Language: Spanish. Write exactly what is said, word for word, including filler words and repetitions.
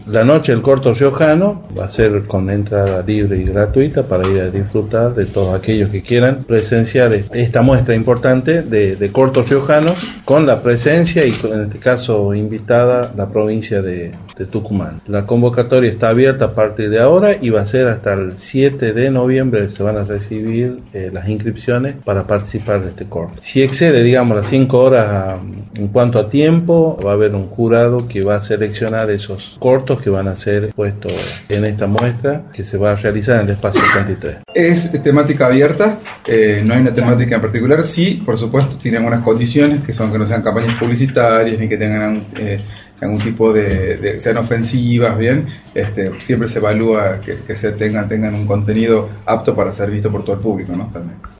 La noche del corto riojano va a ser con entrada libre y gratuita para ir a disfrutar de todos aquellos que quieran presenciar esta muestra importante de, de cortos riojanos, con la presencia y en este caso invitada la provincia de, de Tucumán. La convocatoria está abierta a partir de ahora y va a ser hasta el siete de noviembre. Se van a recibir eh, las inscripciones para participar de este corto. Si excede, digamos, las cinco horas a, en cuanto a tiempo, va a haber un jurado que va a seleccionar esos cortos que van a ser puestos en esta muestra que se va a realizar en el espacio treinta y tres. Es temática abierta, eh, no hay una temática en particular. Sí, por supuesto, tiene algunas condiciones que son que no sean campañas publicitarias ni que tengan eh, algún tipo de, de sean ofensivas, bien. Este, siempre se evalúa que, que se tengan tengan un contenido apto para ser visto por todo el público, ¿no? También.